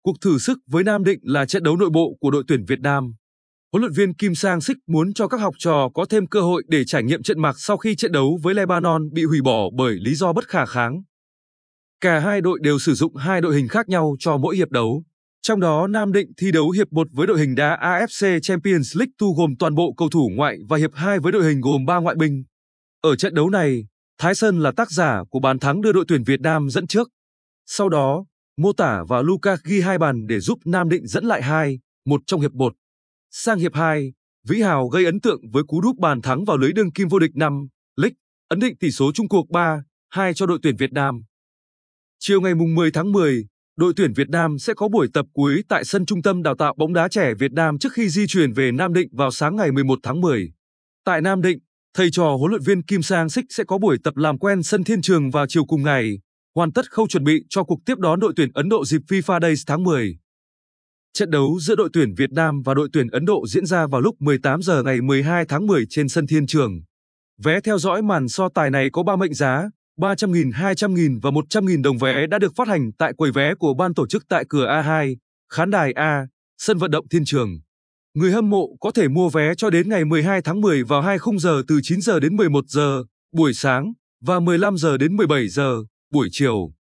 Cuộc thử sức với Nam Định là trận đấu nội bộ của đội tuyển Việt Nam. Huấn luyện viên Kim Sang-sik muốn cho các học trò có thêm cơ hội để trải nghiệm trận mạc sau khi trận đấu với Lebanon bị hủy bỏ bởi lý do bất khả kháng. Cả hai đội đều sử dụng hai đội hình khác nhau cho mỗi hiệp đấu. Trong đó Nam Định thi đấu hiệp 1 với đội hình đá AFC Champions League 2 gồm toàn bộ cầu thủ ngoại và hiệp 2 với đội hình gồm 3 ngoại binh. Ở trận đấu này, Thái Sơn là tác giả của bàn thắng đưa đội tuyển Việt Nam dẫn trước. Sau đó, Mô Tả và Lucas ghi 2 bàn để giúp Nam Định dẫn lại 2-1 trong hiệp 1. Sang hiệp 2, Vĩ Hào gây ấn tượng với cú đúp bàn thắng vào lưới đương kim vô địch 5 League, ấn định tỷ số chung cuộc 3-2 cho đội tuyển Việt Nam. Chiều ngày 10 tháng 10, đội tuyển Việt Nam sẽ có buổi tập cuối tại sân Trung tâm Đào tạo bóng đá trẻ Việt Nam trước khi di chuyển về Nam Định vào sáng ngày 11 tháng 10. Tại Nam Định, thầy trò huấn luyện viên Kim Sang-sik sẽ có buổi tập làm quen sân Thiên Trường vào chiều cùng ngày, hoàn tất khâu chuẩn bị cho cuộc tiếp đón đội tuyển Ấn Độ dịp FIFA Days tháng 10. Trận đấu giữa đội tuyển Việt Nam và đội tuyển Ấn Độ diễn ra vào lúc 18 giờ ngày 12 tháng 10 trên sân Thiên Trường. Vé theo dõi màn so tài này có 3 mệnh giá, 300.000, 200.000 và 100.000 đồng. Vé đã được phát hành tại quầy vé của ban tổ chức tại cửa A2, khán đài A, sân vận động Thiên Trường. Người hâm mộ có thể mua vé cho đến ngày 12 tháng 10 vào 2 khung giờ từ 9 giờ đến 11 giờ buổi sáng và 15 giờ đến 17 giờ buổi chiều.